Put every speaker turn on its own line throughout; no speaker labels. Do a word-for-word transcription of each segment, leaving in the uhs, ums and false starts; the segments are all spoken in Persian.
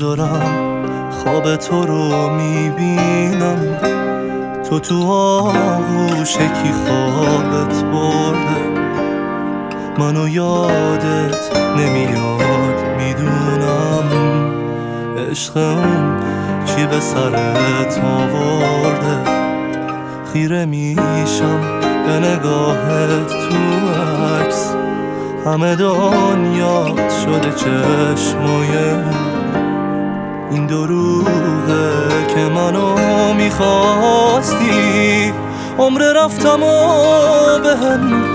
دارم خواب تو رو میبینم، تو تو آغوش کی خوابت برده، منو یادت نمیاد میدونم، عشق اون چی به سرت آورده، خیره میشم به نگاهت تو عکس، همه دنیات شده چشمای اون، این دروغه که منو میخواستی، عمر رفتم و بهم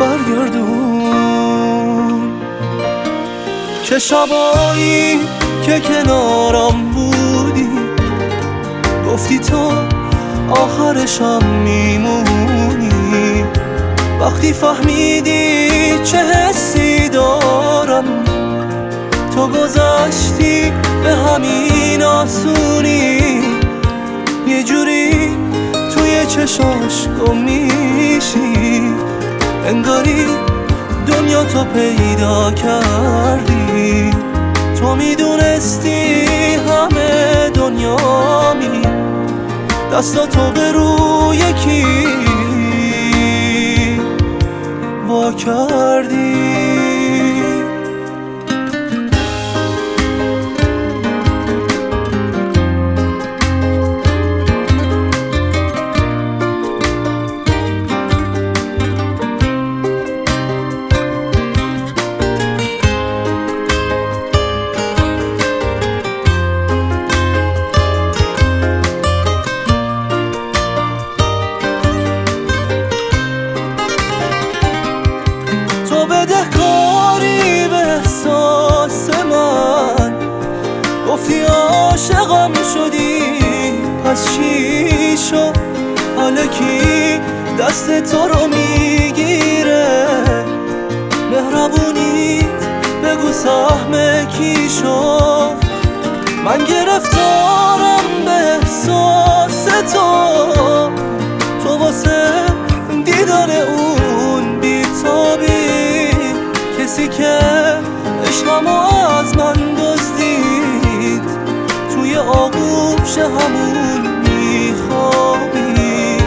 برگردون. چه شبایی که کنارم بودی، گفتی تو آخرشم میمونی، وقتی فهمیدی چه حسی دارم، تو گذشتی به همین آسونی، یه جوری توی چشاش گم میشی، انگاری دنیا تو پیدا کردی، تو میدونستی همه دنیامی، دستاتو به روی کی وا کردی. بدهکاری به احساس من، گفتی عاشقم شدی، پس چی شد حالا کی دست تو رو میگیره، مهربونیت بگو سهم کی شد، من گرفتارم به احساس تو، تو واسه دیدن اون بی‌تابی، کسی که عشقمو از من دزدید، توی آغوش همون میخوابی.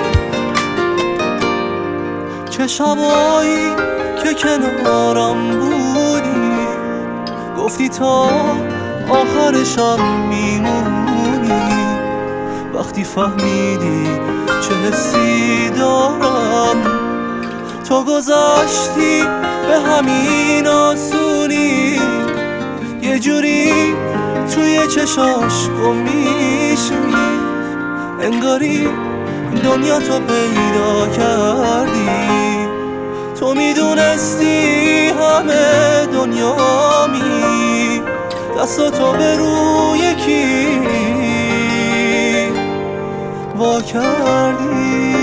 چه شبایی که کنارم بودی، گفتی تا آخرشم میمونی، وقتی فهمیدی چه حسی دارم، تو گذشتی به همین آسونی، یه جوری توی چشاش گم میشی، انگاری دنیا تو پیدا کردی، تو میدونستی همه دنیامی، دستاتو به روی کی وا کردی.